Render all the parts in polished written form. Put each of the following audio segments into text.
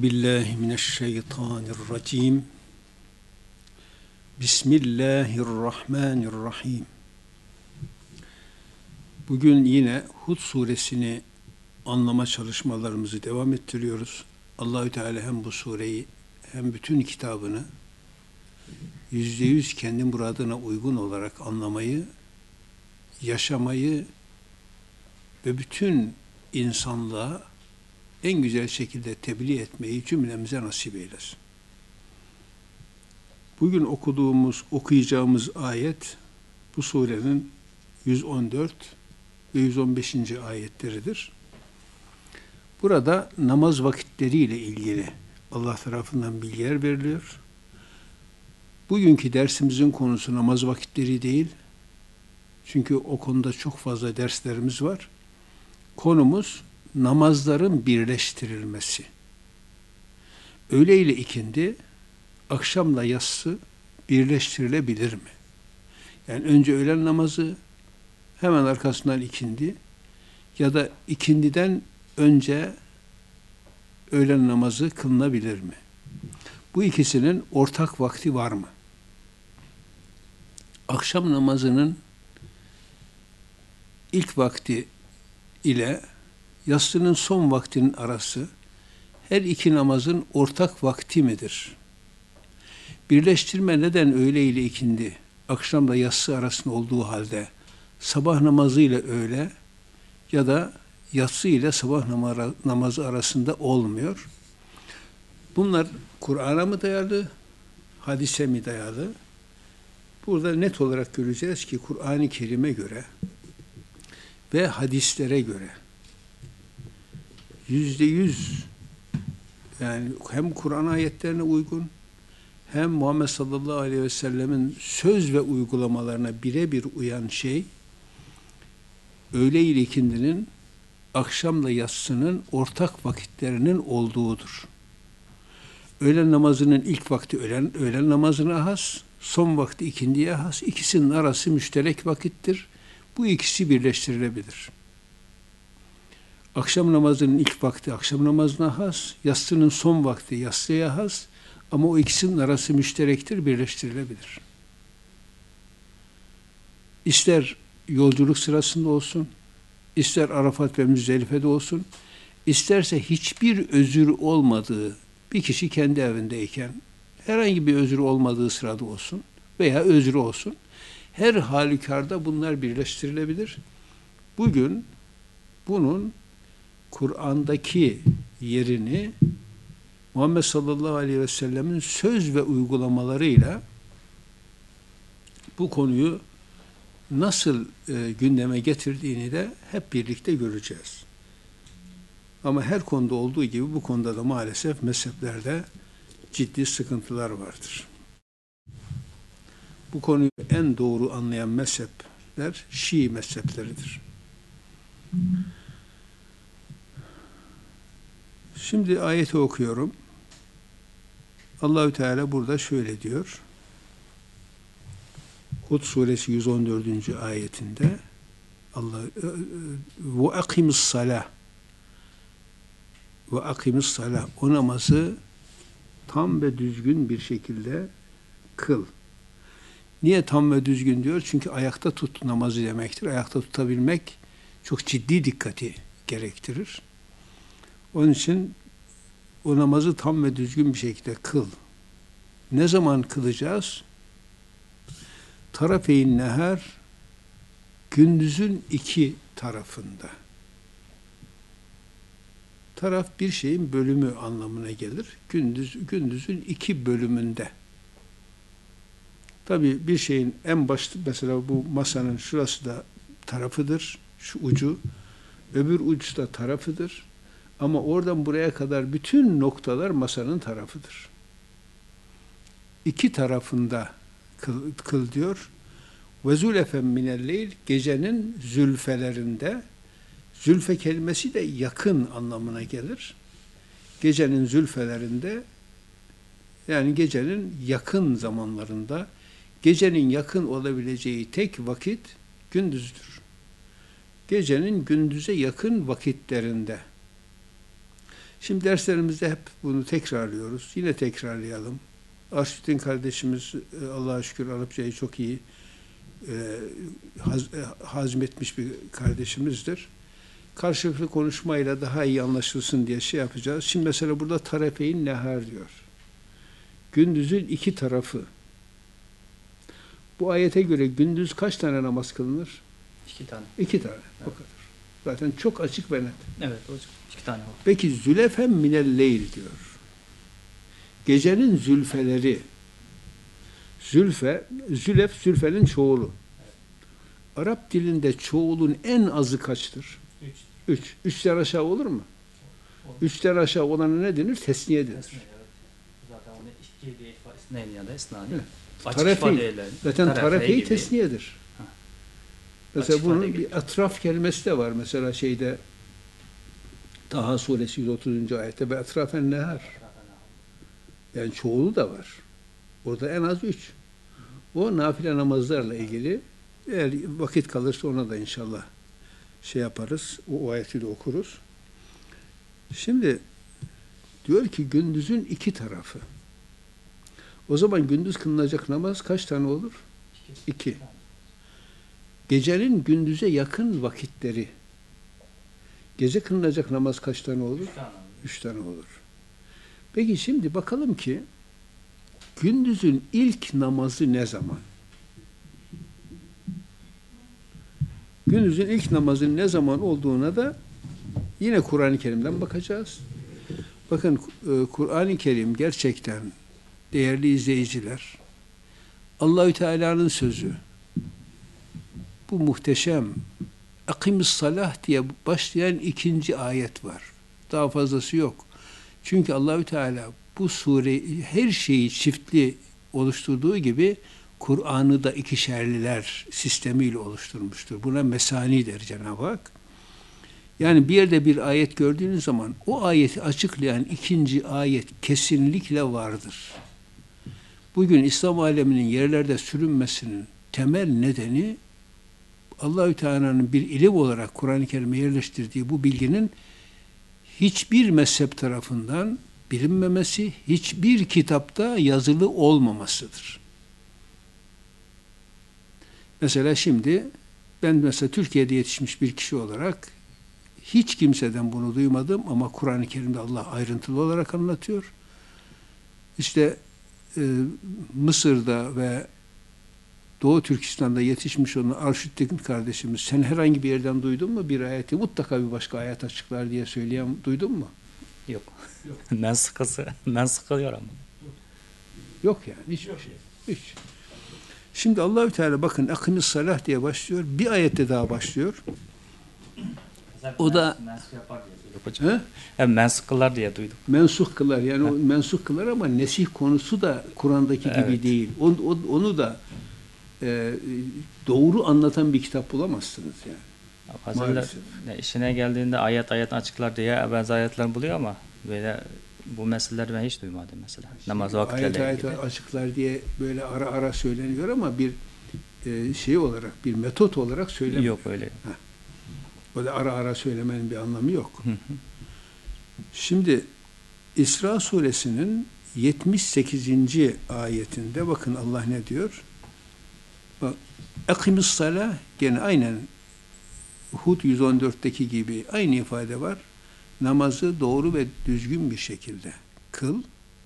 billahi mineşşeytanirracim. Bismillahirrahmanirrahim. Bugün yine Hud suresini anlama çalışmalarımızı devam ettiriyoruz. Allahü Teala hem bu sureyi hem bütün kitabını %100 kendi muradına uygun olarak anlamayı, yaşamayı ve bütün insanlığa en güzel şekilde tebliğ etmeyi cümlemize nasip eylesin. Bugün okuyacağımız ayet bu surenin 114 ve 115. ayetleridir. Burada namaz vakitleriyle ilgili Allah tarafından bilgiler veriliyor. Bugünkü dersimizin konusu namaz vakitleri değil. Çünkü o konuda çok fazla derslerimiz var. Konumuz namazların birleştirilmesi. Öğle ile ikindi, akşamla yatsı birleştirilebilir mi? Yani önce öğlen namazı, hemen arkasından ikindi ya da ikindiden önce öğlen namazı kılınabilir mi? Bu ikisinin ortak vakti var mı? Akşam namazının ilk vakti ile yatsının son vaktinin arası her iki namazın ortak vakti midir? Birleştirme neden öğle ile ikindi, akşamla yatsı arasında olduğu halde sabah namazı ile öğle ya da yatsı ile sabah namazı arasında olmuyor? Bunlar Kur'an'a mı dayalı, hadise mi dayalı? Burada net olarak göreceğiz ki Kur'an-ı Kerim'e göre ve hadislere göre %100 yani hem Kur'an ayetlerine uygun hem Muhammed sallallahu aleyhi ve sellemin söz ve uygulamalarına birebir uyan şey öğle ile ikindinin akşamla yatsının ortak vakitlerinin olduğudur. Öğlen namazının ilk vakti öğlen namazına has, son vakti ikindiye has. İkisinin arası müşterek vakittir. Bu ikisi birleştirilebilir. Akşam namazının ilk vakti akşam namazına has, yatsının son vakti yatsıya has ama o ikisinin arası müşterektir, birleştirilebilir. İster yolculuk sırasında olsun, ister Arafat ve Müzdelife'de olsun, isterse hiçbir özür olmadığı bir kişi kendi evindeyken, herhangi bir özür olmadığı sırada olsun veya özrü olsun, her halükarda bunlar birleştirilebilir. Bugün bunun Kur'an'daki yerini Muhammed sallallahu aleyhi ve sellemin söz ve uygulamalarıyla bu konuyu nasıl gündeme getirdiğini de hep birlikte göreceğiz. Ama her konuda olduğu gibi bu konuda da maalesef mezheplerde ciddi sıkıntılar vardır. Bu konuyu en doğru anlayan mezhepler Şii mezhepleridir. Şimdi ayeti okuyorum. Allahü Teala burada şöyle diyor. Hud suresi 114. ayetinde ve akimis salah ve akimis salah, o namazı tam ve düzgün bir şekilde kıl. Niye tam ve düzgün diyor? Çünkü ayakta tut namazı demektir. Ayakta tutabilmek çok ciddi dikkati gerektirir. Onun için o namazı tam ve düzgün bir şekilde kıl. Ne zaman kılacağız? Tarafeyn nehar, gündüzün iki tarafında. Taraf bir şeyin bölümü anlamına gelir. Gündüzün iki bölümünde. Tabii bir şeyin en başta, mesela bu masanın şurası da tarafıdır, şu ucu, öbür ucu da tarafıdır. Ama oradan buraya kadar bütün noktalar masanın tarafıdır. İki tarafında kıl diyor. Ve zülefen minelleyl, gecenin zülfelerinde. Zülfe kelimesi de yakın anlamına gelir. Gecenin zülfelerinde, yani gecenin yakın zamanlarında, gecenin yakın olabileceği tek vakit gündüzdür. Gecenin gündüze yakın vakitlerinde. Şimdi derslerimizde hep bunu tekrarlıyoruz. Yine tekrarlayalım. Arşittin kardeşimiz Allah'a şükür Arapçayı çok iyi hazmetmiş bir kardeşimizdir. Karşılıklı konuşmayla daha iyi anlaşılsın diye şey yapacağız. Şimdi mesela burada tarafeyn nehar diyor. Gündüzün iki tarafı. Bu ayete göre gündüz kaç tane namaz kılınır? 2 tane. 2 tane. Evet. O kadar. Zaten çok açık ve net. Evet hocam. 2 tane var. Peki zülefen minel leyl diyor. Gecenin zülfeleri. Zülef, zülfenin çoğulu. Arap dilinde çoğulun en azı kaçtır? 3. 3. 3'ten aşağı olur mu? 3'ten aşağı olanı ne denir? Tesniye denir. Zaten onu 2 diye isnayn ya da esnani. Evet. Açık Tarafeyn. ifadeyle. Zaten tarafeyi gibi. tesniyedir. Ha. Mesela Açık bunun ifade bir gibi. etraf kelimesi de var. Mesela şeyde Taha suresi 130. ayette ve etrafen nehar. Yani çoğulu da var. Orada en az 3. O nafile namazlarla ilgili. Eğer vakit kalırsa ona da inşallah şey yaparız. O ayeti de okuruz. Şimdi diyor ki gündüzün 2 tarafı. O zaman gündüz kılınacak namaz kaç tane olur? 2. Gecenin gündüze yakın vakitleri. Gece kılınacak namaz kaç tane olur? 3 tane olur. Peki şimdi bakalım ki gündüzün ilk namazı ne zaman? Gündüzün ilk namazın ne zaman olduğuna da yine Kur'an-ı Kerim'den bakacağız. Bakın Kur'an-ı Kerim gerçekten değerli izleyiciler, Allahü Teala'nın sözü. Bu muhteşem. Akimis salah diye başlayan 2. ayet var. Daha fazlası yok. Çünkü Allahü Teala bu sure her şeyi çiftli oluşturduğu gibi Kur'an'ı da ikişerliler sistemiyle oluşturmuştur. Buna mesani der Cenab-ı Hak. Yani bir yerde bir ayet gördüğünüz zaman o ayeti açıklayan 2. ayet kesinlikle vardır. Bugün İslam aleminin yerlerde sürünmesinin temel nedeni Allahü Teala'nın bir ilim olarak Kur'an-ı Kerim'e yerleştirdiği bu bilginin hiçbir mezhep tarafından bilinmemesi, hiçbir kitapta yazılı olmamasıdır. Mesela şimdi ben mesela Türkiye'de yetişmiş bir kişi olarak hiç kimseden bunu duymadım ama Kur'an-ı Kerim'de Allah ayrıntılı olarak anlatıyor. İşte Mısır'da ve Doğu Türkistan'da yetişmiş olan Arşittin kardeşimiz, sen herhangi bir yerden duydun mu bir ayeti? Mutlaka bir başka ayet açıklar diye söyleyen duydun mu? Yok. Ben sıkılıyor ama. Yok yani hiçbir şey. Hiç. Şimdi Allahü Teala bakın akimis salah diye başlıyor. Bir ayette daha başlıyor. O da mensuh kılar diye duydum. mensuh kılar. Yani o mensuh kılar ama nesih konusu da Kur'an'daki gibi değil. Onu da doğru anlatan bir kitap bulamazsınız yani. Bazen işine geldiğinde ayet açıklar diye bazı ayetler buluyor ama böyle bu meseleleri ben hiç duymadım mesela. Namaz vakitleri Ayet açıklar diye böyle ara ara söyleniyor ama bir şey olarak, bir metot olarak söylemiyor. Yok öyle. Böyle ara ara söylemenin bir anlamı yok. Şimdi İsra suresinin 78. ayetinde bakın Allah ne diyor? Ekimis salah gene aynen Hud 114'teki gibi aynı ifade var. Namazı doğru ve düzgün bir şekilde kıl.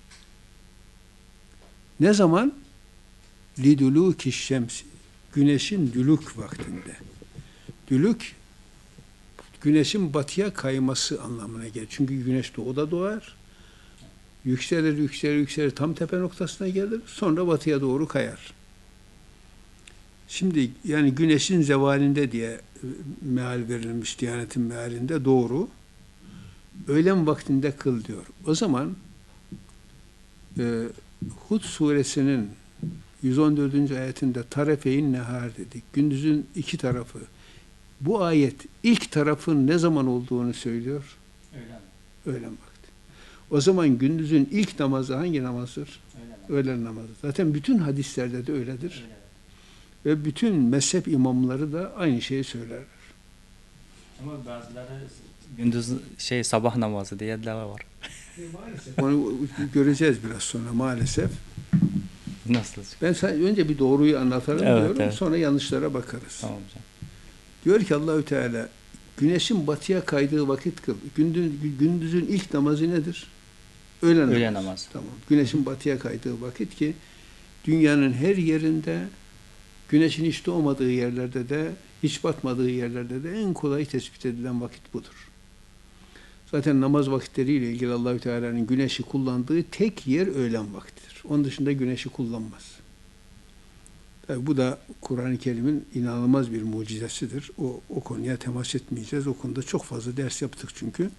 Ne zaman? Liduluki şemsi. Güneşin dülük vaktinde. Dülük güneşin batıya kayması anlamına gelir. Çünkü güneş doğuda doğar. Yükselir tam tepe noktasına gelir. Sonra batıya doğru kayar. Şimdi yani güneşin zevalinde diye meal verilmiş Diyanet'in mealinde doğru. Öğlen vaktinde kıl diyor. O zaman Hud suresinin 114. ayetinde tarafeyn nehar dedik. Gündüzün 2 tarafı. Bu ayet ilk tarafın ne zaman olduğunu söylüyor? Öğlen vakti. O zaman gündüzün ilk namazı hangi namazdır? Öğlen namazı. Zaten bütün hadislerde de öyledir. Ve bütün mezhep imamları da aynı şeyi söylerler. Ama bazıları gündüz sabah namazı diye de var. Maalesef. Onu göreceğiz biraz sonra maalesef. Nasıl? Ben önce bir doğruyu anlatalım Evet, diyorum. evet. Sonra yanlışlara bakarız. Tamam hocam. Diyor ki Allahü Teala güneşin batıya kaydığı vakit kıl. Gündüzün ilk namazı nedir? Öğlen namazı. Tamam. Güneşin batıya kaydığı vakit ki dünyanın her yerinde güneşin hiç doğmadığı yerlerde de hiç batmadığı yerlerde de en kolay tespit edilen vakit budur. Zaten namaz vakitleriyle ilgili Allahü Teala'nın güneşi kullandığı tek yer öğlen vaktidir. Onun dışında güneşi kullanmaz. Tabii bu da Kur'an-ı Kerim'in inanılmaz bir mucizesidir. O konuya temas etmeyeceğiz. O konuda çok fazla ders yaptık çünkü.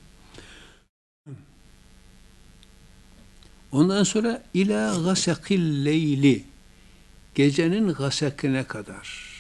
Ondan sonra ila gasakil leyli, gecenin gasakine kadar.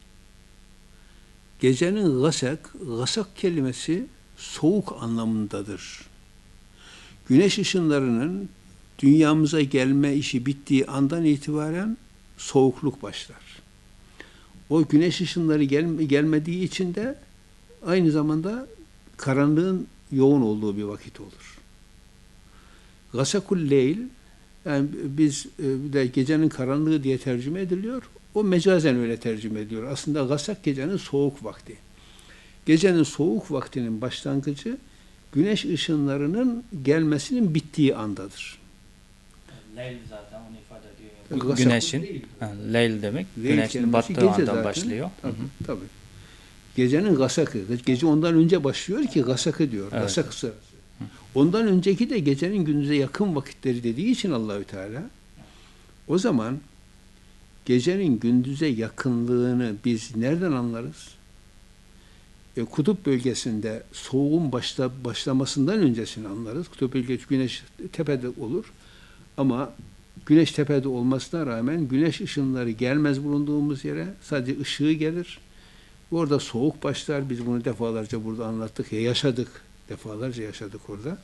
Gecenin gasak kelimesi soğuk anlamındadır. Güneş ışınlarının dünyamıza gelme işi bittiği andan itibaren soğukluk başlar. O güneş ışınları gelmediği için de aynı zamanda karanlığın yoğun olduğu bir vakit olur. Gasakul leyl, yani biz de gecenin karanlığı diye tercüme ediliyor. O mecazen öyle tercüme ediliyor. Aslında gasak gecenin soğuk vakti. Gecenin soğuk vaktinin başlangıcı güneş ışınlarının gelmesinin bittiği andadır. Leyl zaten onu ifade ediyor. Gasak Güneşin, leyl demek, Leyl güneşin battığı andan başlıyor. Tabii. Gecenin gasakı. Gece ondan önce başlıyor ki gasakı diyor. Evet. Gasak sırası. Ondan önceki de gecenin gündüze yakın vakitleri dediği için Allahü Teala o zaman gecenin gündüze yakınlığını biz nereden anlarız? Kutup bölgesinde soğuğun başlamasından öncesini anlarız. Kutup bölgesi güneş tepede olur. Ama güneş tepede olmasına rağmen güneş ışınları gelmez bulunduğumuz yere. Sadece ışığı gelir. Orada soğuk başlar. Biz bunu defalarca burada anlattık. Yaşadık. Defalarca yaşadık orada.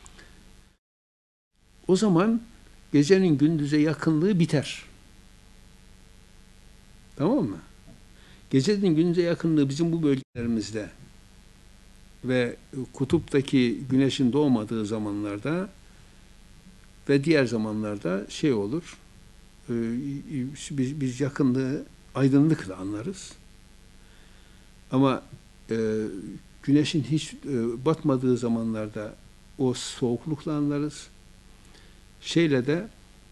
O zaman gecenin gündüze yakınlığı biter. Tamam mı? Gecenin gündüze yakınlığı bizim bu bölgelerimizde ve kutuptaki güneşin doğmadığı zamanlarda ve diğer zamanlarda şey olur, biz yakınlığı aydınlıkla anlarız. Ama güneşin hiç batmadığı zamanlarda o soğuklukla anlarız. Şeyle de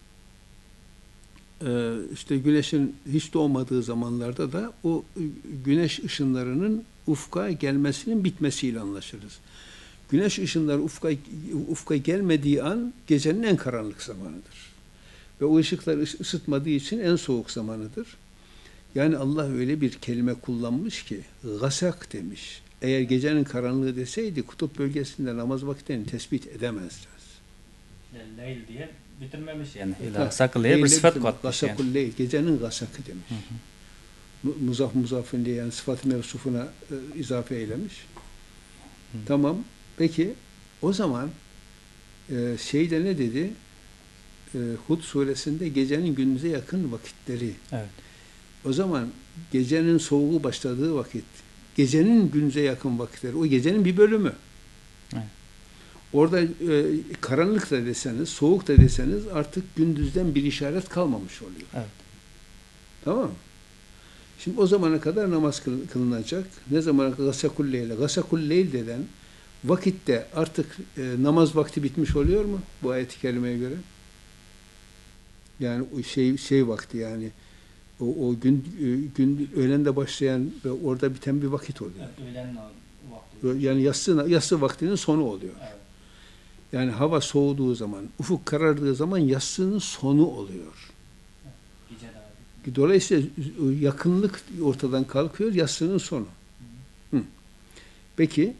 işte güneşin hiç doğmadığı zamanlarda da o güneş ışınlarının ufka gelmesinin bitmesiyle anlaşırız. Güneş ışınları ufka gelmediği an gecenin en karanlık zamanıdır. Ve o ışıklar ısıtmadığı için en soğuk zamanıdır. Yani Allah öyle bir kelime kullanmış ki gasak demiş. Eğer gecenin karanlığı deseydi kutup bölgesinde namaz vakitlerini tespit edemezler. Leyl diye bitirmemiş yani. Saklıya bir sıfat katmış Gasakul yani. leyl, gecenin gasakı demiş. Muzafın diye yani sıfat-ı mevsufuna izafe eylemiş. Tamam. Peki o zaman şeyde ne dedi? Hud suresinde gecenin gündüze yakın vakitleri. Evet. O zaman gecenin soğuğu başladığı vakit, gecenin gündüze yakın vakitleri, o gecenin bir bölümü. Evet. Orada karanlık da deseniz, soğuk da deseniz artık gündüzden bir işaret kalmamış oluyor. Evet. Tamam mı? Şimdi o zamana kadar namaz kılınacak. Ne zamana kadar? Gasakul leyle. Gasakul leyl deden vakitte artık namaz vakti bitmiş oluyor mu? Bu ayet-i kerimeye göre. Yani o şey vakti yani o gün öğlende başlayan ve orada biten bir vakit oluyor. Evet, öğlen vakti. Yani yatsı vaktinin sonu oluyor. Evet. Yani hava soğuduğu zaman, ufuk karardığı zaman yatsının sonu oluyor. Gece daha. Dolayısıyla yakınlık ortadan kalkıyor, yatsının sonu. Hı. Peki,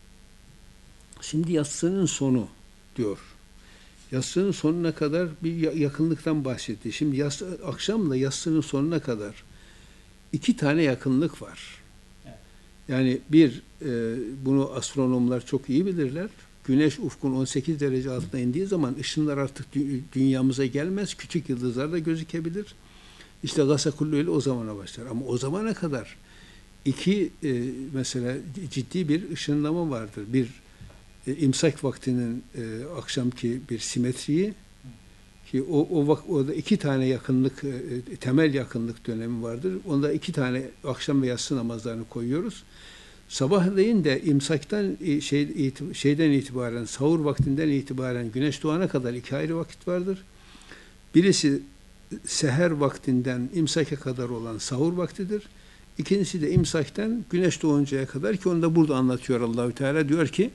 şimdi yatsının sonu diyor. Yatsının sonuna kadar bir yakınlıktan bahsetti. Şimdi akşamla yatsının sonuna kadar 2 tane yakınlık var. Evet. Yani bunu astronomlar çok iyi bilirler. Güneş ufkun 18 derece altına indiği zaman ışınlar artık dünyamıza gelmez. Küçük yıldızlar da gözükebilir. İşte Gasakul Leyl o zamana başlar. Ama o zamana kadar mesela ciddi bir ışınlama vardır. Bir imsak vaktinin akşamki bir simetriyi, ki orada iki tane yakınlık, temel yakınlık dönemi vardır. Onda iki tane akşam ve yatsı namazlarını koyuyoruz. Sabahleyin de imsaktan şeyden itibaren, sahur vaktinden itibaren güneş doğana kadar iki ayrı vakit vardır. Birisi seher vaktinden imsake kadar olan sahur vaktidir. İkincisi de imsakten güneş doğuncaya kadar, ki onu da burada anlatıyor Allahü Teala, diyor ki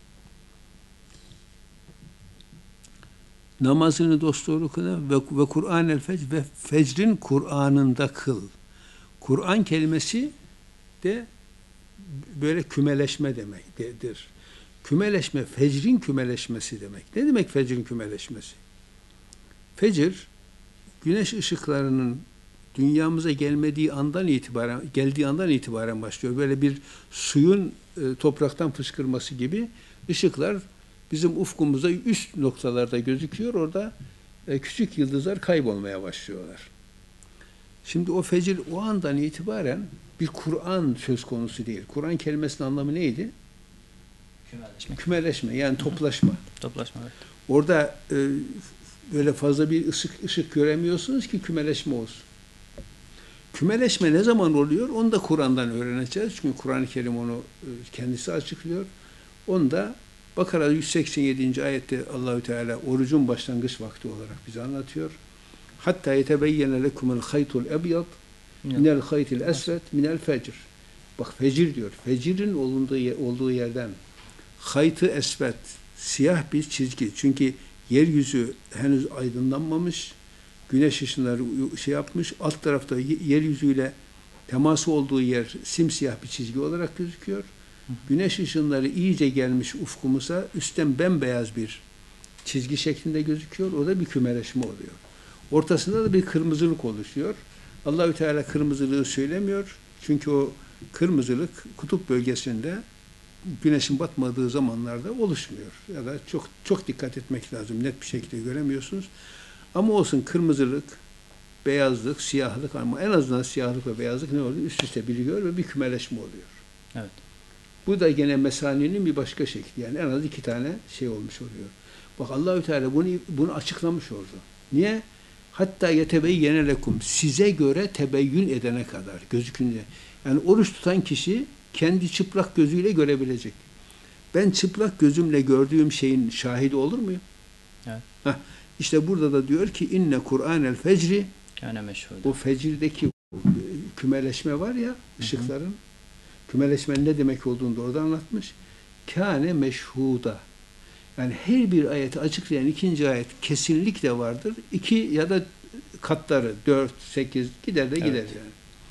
namazını dosdoğru kıl ve Kur'an-el fecr ve fecrin Kur'an'ında kıl. Kur'an kelimesi de böyle kümeleşme demektir. Kümeleşme, fecrin kümeleşmesi demek. Ne demek fecrin kümeleşmesi? Fecir, güneş ışıklarının dünyamıza geldiği andan itibaren başlıyor. Böyle bir suyun topraktan fışkırması gibi ışıklar bizim ufkumuza üst noktalarda gözüküyor. Orada küçük yıldızlar kaybolmaya başlıyorlar. Şimdi o fecir o andan itibaren bir Kur'an söz konusu değil. Kur'an kelimesinin anlamı neydi? Kümeleşme. Kümeleşme, yani toplaşma. Toplaşma. Evet. Orada böyle fazla bir ışık göremiyorsunuz ki kümeleşme olsun. Kümeleşme ne zaman oluyor? Onu da Kur'an'dan öğreneceğiz. Çünkü Kur'an-ı Kerim onu kendisi açıklıyor. Onu da Bakara 187. ayette Allahü Teala orucun başlangıç vakti olarak bize anlatıyor. Hatta yetebeyyene lekumul haytul ebyad minel haytil esved minel fecr. Bak fecir diyor. Fecirin olduğu yerden haytı esved, siyah bir çizgi. Çünkü yeryüzü henüz aydınlanmamış. Güneş ışınları yapmış. Alt tarafta yeryüzüyle teması olduğu yer simsiyah bir çizgi olarak gözüküyor. Güneş ışınları iyice gelmiş ufkumuza, üstten bembeyaz bir çizgi şeklinde gözüküyor. O da bir kümeleşme oluyor. Ortasında da bir kırmızılık oluşuyor. Allahü Teala kırmızılığı söylemiyor. Çünkü o kırmızılık kutup bölgesinde güneşin batmadığı zamanlarda oluşmuyor. Ya da çok dikkat etmek lazım. Net bir şekilde göremiyorsunuz. Ama olsun, kırmızılık, beyazlık, siyahlık, ama en azından siyahlık ve beyazlık ne oluyor? Üst üste birliyor ve bir kümeleşme oluyor. Evet. Bu da gene mesaninin bir başka şekli. Yani en az iki tane şey olmuş oluyor. Bak Allahü Teala bunu açıklamış oldu. Niye? Hatta yetebeyyene lekum, size göre tebeyyün edene kadar, gözükünce. Yani oruç tutan kişi kendi çıplak gözüyle görebilecek. Ben çıplak gözümle gördüğüm şeyin şahidi olur muyum? Evet. İşte burada da diyor ki inne Kur'anel fecri, o fecirdeki kümeleşme var ya, ışıkların kümeleşmenin ne demek olduğunu da orada anlatmış. Kâne meşhuda. Yani her bir ayeti açıklayan ikinci ayet kesinlikle vardır. 2 ya da katları 4, 8 gider de gider yani.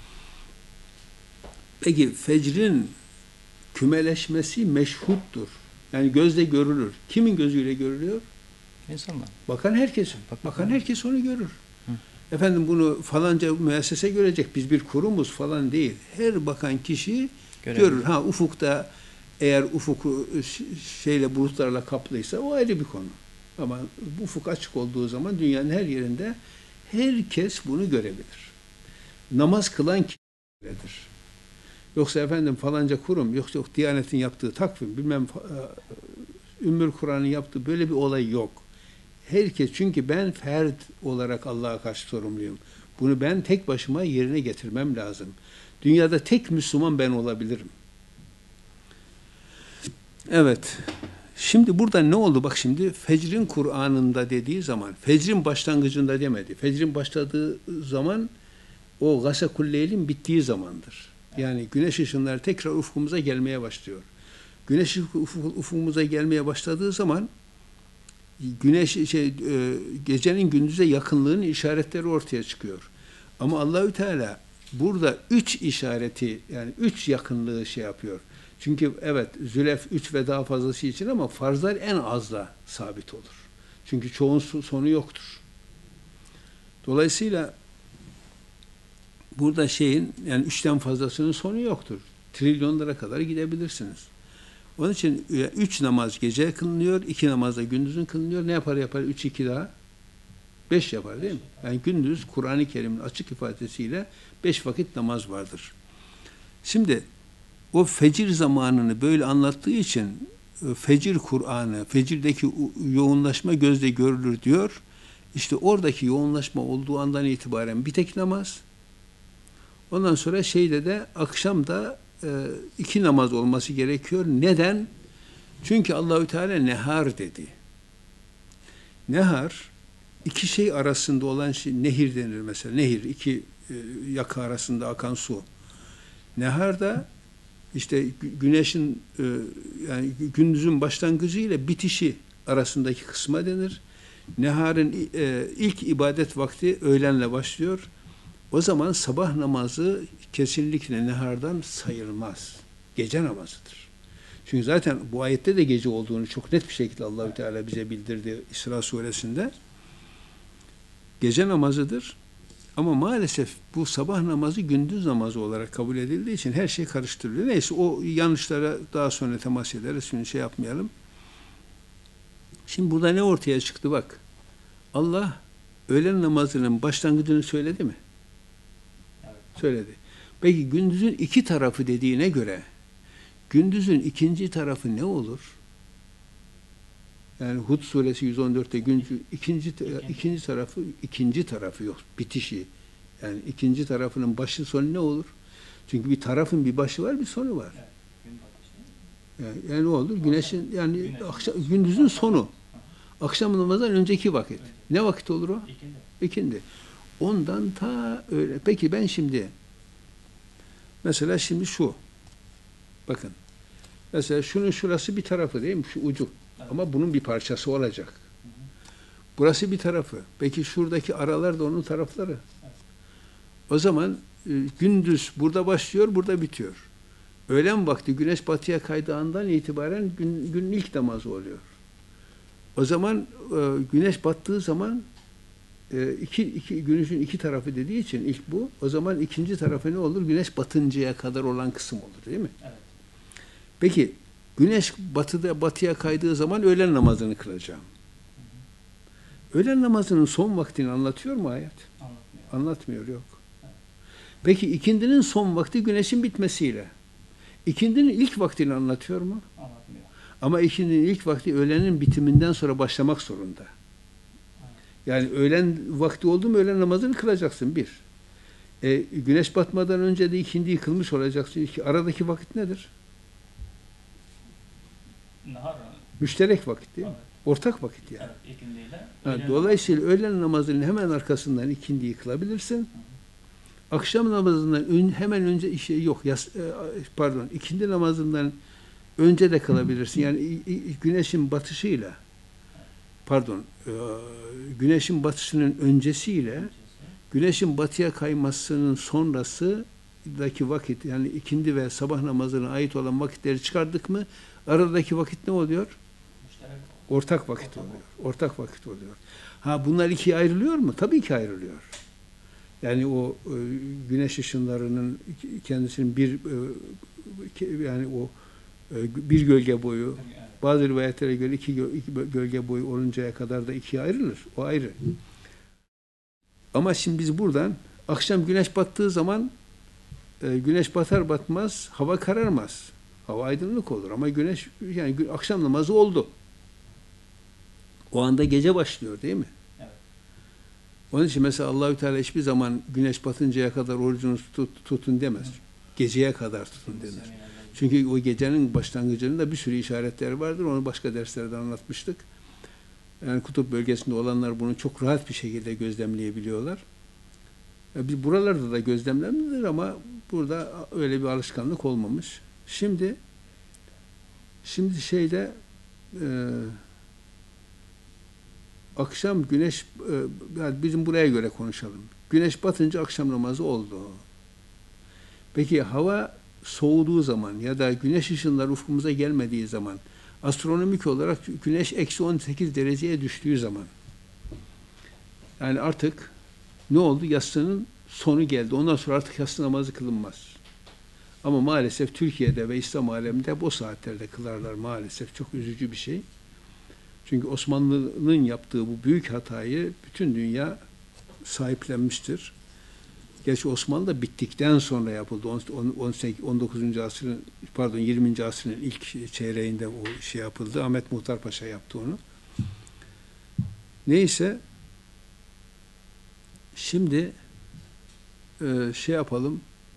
Peki fecrin kümeleşmesi meşhuttur. Yani gözle görülür. Kimin gözüyle görülüyor? İnsanlar. Bakan herkes. Bakan herkes onu görür. Efendim bunu falanca müessese görecek. Biz bir kurumuz falan değil. Her bakan kişi görür. Ha, ufukta eğer ufuku bulutlarla kaplıysa o ayrı bir konu. Ama ufuk açık olduğu zaman dünyanın her yerinde herkes bunu görebilir. Namaz kılan kişidir. Yoksa efendim falanca kurum, yok Diyanet'in yaptığı takvim, bilmem Ümmül Kur'an'ın yaptığı böyle bir olay yok. Herkes, çünkü ben fert olarak Allah'a karşı sorumluyum. Bunu ben tek başıma yerine getirmem lazım. Dünyada tek Müslüman ben olabilirim. Evet. Şimdi burada ne oldu? Bak şimdi fecrin Kur'an'ında dediği zaman, fecrin başlangıcında demedi. Fecrin başladığı zaman o Gasekulleyl bittiği zamandır. Yani güneş ışınları tekrar ufkumuza gelmeye başlıyor. Güneş ufkumuza gelmeye başladığı zaman gecenin gündüze yakınlığının işaretleri ortaya çıkıyor. Ama Allahü Teala burada 3 işareti, yani 3 yakınlığı yapıyor. Çünkü evet zülef 3 ve daha fazlası için, ama farzlar en azla sabit olur. Çünkü çoğun sonu yoktur. Dolayısıyla burada yani 3'ten fazlasının sonu yoktur. Trilyonlara kadar gidebilirsiniz. Onun için 3 namaz gece kılınıyor, 2 namaz da gündüzün kılınıyor. Ne yapar? 3, 2 daha 5 yapar değil mi? Yani gündüz Kur'an-ı Kerim'in açık ifadesiyle 5 vakit namaz vardır. Şimdi o fecir zamanını böyle anlattığı için fecir Kur'an'ı, fecirdeki yoğunlaşma gözle görülür diyor. İşte oradaki yoğunlaşma olduğu andan itibaren bir tek namaz. Ondan sonra şeyde de akşamda iki namaz olması gerekiyor. Neden? Çünkü Allahü Teala nehar dedi. Nehar iki şey arasında olan şey, nehir denir mesela. Nehir, iki yaka arasında akan su. Nehar da işte güneşin yani gündüzün başlangıcı ile bitişi arasındaki kısma denir. Neharın ilk ibadet vakti öğlenle başlıyor. O zaman sabah namazı kesinlikle nehardan sayılmaz. Gece namazıdır. Çünkü zaten bu ayette de gece olduğunu çok net bir şekilde Allahü Teala bize bildirdi İsra suresinde. Gece namazıdır. Ama maalesef bu sabah namazı gündüz namazı olarak kabul edildiği için her şey karıştırılıyor. Neyse o yanlışlara daha sonra temas ederiz. Şimdi şey yapmayalım. Şimdi burada ne ortaya çıktı bak. Allah öğlen namazının başlangıcını söyledi mi? Evet. Söyledi. Peki gündüzün iki tarafı dediğine göre gündüzün ikinci tarafı ne olur? Yani Hud suresi 114'te ikinci tarafı yok. Bitişi. Yani ikinci tarafının başı sonu ne olur? Çünkü bir tarafın bir başı var, bir sonu var. Evet. Gün batışı. Yani ne olur? Güneşin yani gündüzün sonu. Akşam namazdan önceki vakit. Evet. Ne vakit olur o? İkindi. İkindi. Ondan ta öyle. Peki ben şimdi mesela şimdi şu. Bakın. Mesela şunun şurası bir tarafı değil mi? Şu ucu. Evet. Ama bunun bir parçası olacak. Hı hı. Burası bir tarafı. Peki şuradaki aralar da onun tarafları. Evet. O zaman gündüz burada başlıyor, burada bitiyor. Öğlen vakti güneş batıya kaydığı andan itibaren günün ilk namazı oluyor. O zaman güneş battığı zaman güneşin iki tarafı dediği için ilk bu. O zaman ikinci tarafı ne olur? Güneş batıncaya kadar olan kısım olur değil mi? Evet. Peki güneş batıya kaydığı zaman öğlen namazını kılacağım. Öğlen namazının son vaktini anlatıyor mu ayet? Anlatmıyor. Anlatmıyor, yok. Evet. Peki ikindinin son vakti güneşin bitmesiyle. İkindinin ilk vaktini anlatıyor mu? Anlatmıyor. Ama ikindinin ilk vakti öğlenin bitiminden sonra başlamak zorunda. Yani öğlen vakti oldu mu öğlen namazını kılacaksın bir. Güneş batmadan önce de ikindiyi kılmış olacaksın. Aradaki vakit nedir? Nahar. Müşterek vakit değil mi? Evet. Ortak vakit yani. Evet. İkindiyle. Dolayısıyla öğlen namazının hemen arkasından ikindiyi kılabilirsin. Akşam namazından hemen önce yok. Pardon, ikindi namazından önce de kılabilirsin. Yani güneşin batışıyla güneşin batışının öncesiyle güneşin batıya kaymasının sonrasındaki vakit, yani ikindi ve sabah namazına ait olan vakitleri çıkardık mı aradaki vakit ne oluyor? Müşterek. Ortak vakit oluyor. Ortak vakit oluyor. Ha, bunlar ikiye ayrılıyor mu? Tabii ki ayrılıyor. Yani o güneş ışınlarının kendisinin yani o bir gölge boyu, Evet. bazı rivayetlere göre iki gölge boyu oluncaya kadar da ikiye ayrılır. O ayrı. Ama şimdi biz buradan akşam güneş battığı zaman güneş batar batmaz hava kararmaz. Hava aydınlık olur ama güneş yani akşam namazı oldu. O anda gece başlıyor değil mi? Evet. Onun için mesela Allahü Teala hiçbir zaman güneş batıncaya kadar orucunuzu tutun demez. Evet. Geceye kadar tutun denir. Çünkü o gecenin başlangıcında bir sürü işaretler vardır. Onu başka derslerde anlatmıştık. Yani kutup bölgesinde olanlar bunu çok rahat bir şekilde gözlemleyebiliyorlar. Biz buralarda da gözlemlenir ama burada öyle bir alışkanlık olmamış. Şimdi şeyde akşam güneş yani bizim buraya göre konuşalım. Güneş batınca akşam namazı oldu. Peki hava soğuduğu zaman ya da güneş ışınları ufkumuza gelmediği zaman, astronomik olarak güneş eksi 18 dereceye düştüğü zaman, yani artık ne oldu? Yatsının sonu geldi. Ondan sonra artık yatsı namazı kılınmaz. Ama maalesef Türkiye'de ve İslam aleminde bu saatlerde kılarlar maalesef. Çok üzücü bir şey. Çünkü Osmanlı'nın yaptığı bu büyük hatayı bütün dünya sahiplenmiştir. Gerçi Osmanlı bittikten sonra yapıldı. 19. asrın, pardon 20. asrın ilk çeyreğinde o şey yapıldı. Ahmet Muhtar Paşa yaptı onu. Neyse, şimdi şey yapalım.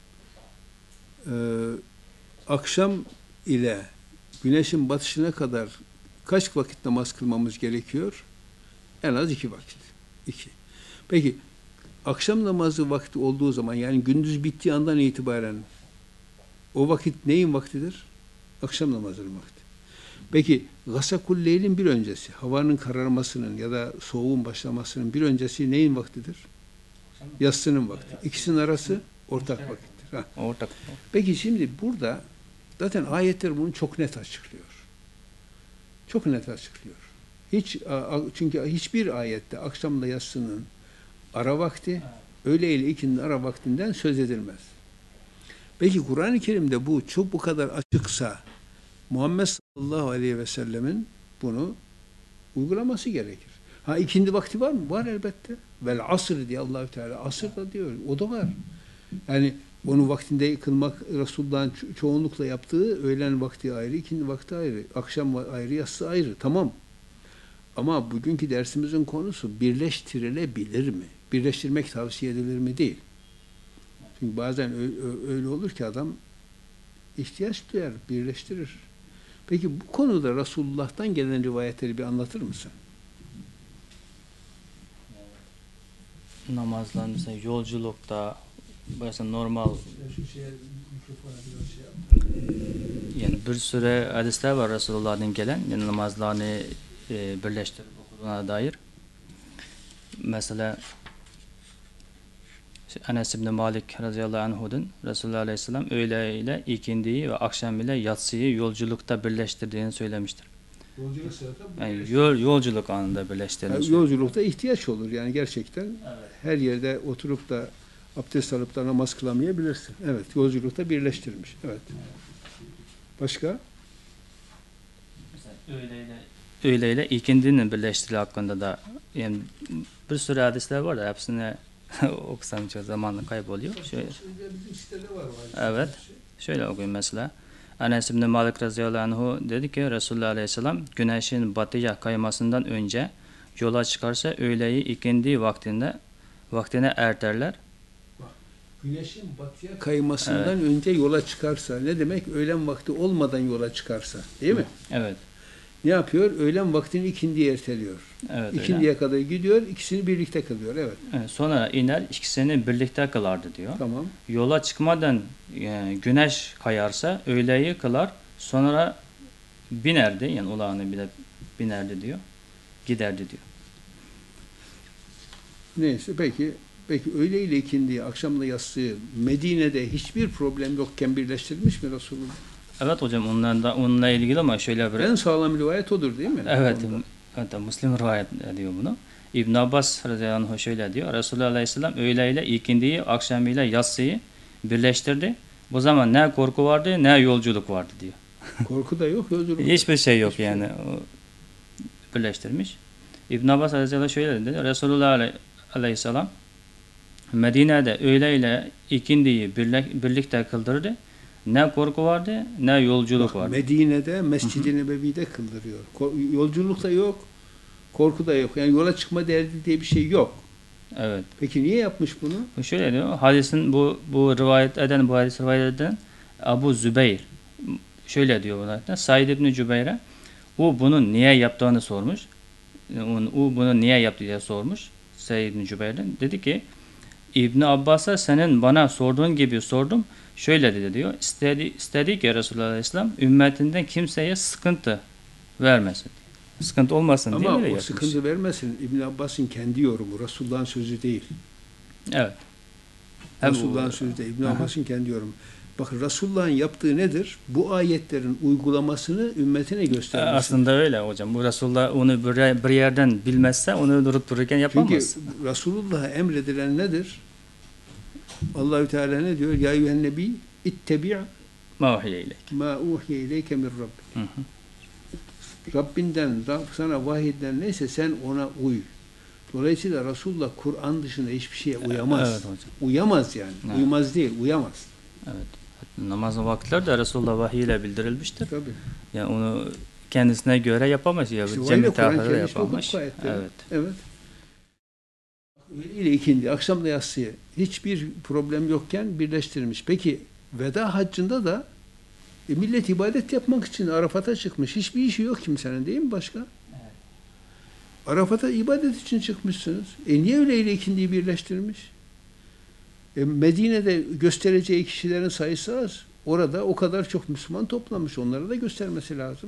Akşam ile güneşin batışına kadar kaç vakit namaz kılmamız gerekiyor? En az 2 vakit. 2. Peki akşam namazı vakti olduğu zaman, yani gündüz bittiği andan itibaren o vakit neyin vaktidir? Akşam namazının vakti. Peki gasakul leylin bir öncesi, havanın kararmasının ya da soğuğun başlamasının bir öncesi neyin vaktidir? Yatsının vakti. İkisinin arası ortak vakittir. Ha. Ortak. Peki şimdi burada zaten ayetler bunu çok net açıklıyor. Çok net açıklıyor. Çünkü hiçbir ayette akşamla yatsının ara vakti, öğle ile ikindinin ara vaktinden söz edilmez. Peki Kur'an-ı Kerim'de bu çok bu kadar açıksa Muhammed sallallahu aleyhi ve sellemin bunu uygulaması gerekir. Ha, ikindi vakti var mı? Var elbette. Vel asr diye Allahü Teala asır da diyor. O da var. Yani onu vaktinde kılmak Resulullah'ın çoğunlukla yaptığı, öğlen vakti ayrı, ikindi vakti ayrı, akşam ayrı, yatsı ayrı. Tamam. Ama bugünkü dersimizin konusu birleştirilebilir mi? Birleştirmek tavsiye edilir mi? Değil. Çünkü bazen öyle olur ki adam ihtiyaç duyar, birleştirir. Peki bu konuda Resulullah'tan gelen rivayetleri bir anlatır mısın? Namazlar mesela yolculukta mesela normal yani bir sürü hadisler var Resulullah'ın gelen yani namazlarını birleştirip okuduğuna dair. Mesela Enes İbni Malik radıyallahu anhu'dan Resulullah aleyhisselam öğle ile ikindiyi ve akşam ile yatsıyı yolculukta birleştirdiğini söylemiştir. Yolculuk sırasında Yani yolculuk anında birleştirdiğini yolculukta ihtiyaç olur yani gerçekten. Evet. Her yerde oturup da abdest alıp da namaz kılamayabilirsin. Evet, yolculukta birleştirmiş. Evet. Başka? Öğle ile ikindinin birleştirildiği hakkında da yani bir sürü hadisler var da hepsini okusam çok zamanla kayboluyor. Şöyle. Evet. Şöyle okuyayım mesela. Enes İbni Malik radıyallahu anhu dedi ki Resulullah aleyhisselam güneşin batıya kaymasından önce yola çıkarsa öğleyi ikindi vaktine erterler. Güneşin batıya kaymasından önce yola çıkarsa ne demek? Öğlen vakti olmadan yola çıkarsa, değil mi? Evet. Ne yapıyor? Öğlen vaktini ikindiye erteliyor. Evet, İkindiye kadar gidiyor, ikisini birlikte kılıyor. Evet. Sonra iner, ikisini birlikte kılardı diyor. Tamam. Yola çıkmadan güneş kayarsa öğleyi kılar, sonra binerdi, yani ulağını bile binerdi diyor, giderdi diyor. Neyse peki öğle ile ikindiyi, akşamla yatsıyı Medine'de hiçbir problem yokken birleştirilmiş mi Resulullah? Evet hocam, onunla ilgili ama şöyle bir... En sağlam rivayet odur değil mi? Evet, Müslim rivayet ediyor bunu. İbn Abbas radıyallahu anh şöyle diyor. Resulullah aleyhisselam öğle ile ikindiyi, akşam ile yatsıyı birleştirdi. Bu zaman ne korku vardı ne yolculuk vardı diyor. Korku da yok, yolculuk da yok. Hiçbir şey yok yani. O birleştirmiş. İbn Abbas aleyhisselam şöyle dedi. Resulullah aleyhisselam Medine'de öğle ile ikindiyi birlikte kıldırdı. Ne korku vardı, ne yolculuk vardı. Medine'de Mescid-i Nebevi'de kıldırıyor. Yolculuk da yok, korku da yok. Yani yola çıkma derdi diye bir şey yok. Evet. Peki niye yapmış bunu? Şöyle diyor, hadisin bu hadis rivayet eden Abu Zübeyir şöyle diyor buna. Said İbni Cübeyr'e o bunun niye yaptığını sormuş. O bunu niye yaptı diye sormuş Said İbni Cübeyr'den. Dedi ki İbn Abbas'a senin bana sorduğun gibi sordum. Şöyle dedi diyor. İstedi ki Resulullah Aleyhisselam ümmetinden kimseye sıkıntı vermesin. Sıkıntı olmasın diye ama o yapmış. sıkıntı vermesin. İbn Abbas'ın kendi yorumu. Resulullah'ın sözü değil. Evet. Resulullah'ın sözü değil. İbn Abbas'ın kendi yorumu. Bakın Resulullah'ın yaptığı nedir? Bu ayetlerin uygulamasını ümmetine göstermesi. Aslında öyle hocam. Bu Resulullah onu bir yerden bilmezse onu durup dururken yapamaz. Çünkü Resulullah'a emredilen nedir? Allahü Teala ne diyor? Ya eyyühen nebi ittebi' ma uhiye ileyk. Ma uhiye ileyke min Rabbik. Rabbinden sana vahyedilen neyse sen ona uy. Dolayısıyla Resulullah Kur'an dışında hiçbir şeye uyamaz. Evet hocam. Uyamaz yani. Evet. Uymaz değil, uyamaz. Evet. Namazın vakitleri de Resulullah vahiy ile bildirilmiştir. Tabii. Yani onu kendisine göre yapamaz ya. İşte Cem-i Kur'an-ı teahhürü de Kerim'de okuduk yapamaz. ayetleri. Evet. Evet. Öğle ile ikindi, akşamla yatsıyı hiçbir problem yokken birleştirmiş. Peki veda haccında da millet ibadet yapmak için Arafat'a çıkmış. Hiçbir işi yok kimsenin, değil mi başka? Evet. Arafat'a ibadet için çıkmışsınız. Niye öğle ile ikindiyi birleştirmiş? Medine'de göstereceği kişilerin sayısı az. Orada o kadar çok Müslüman toplamış. Onlara da göstermesi lazım.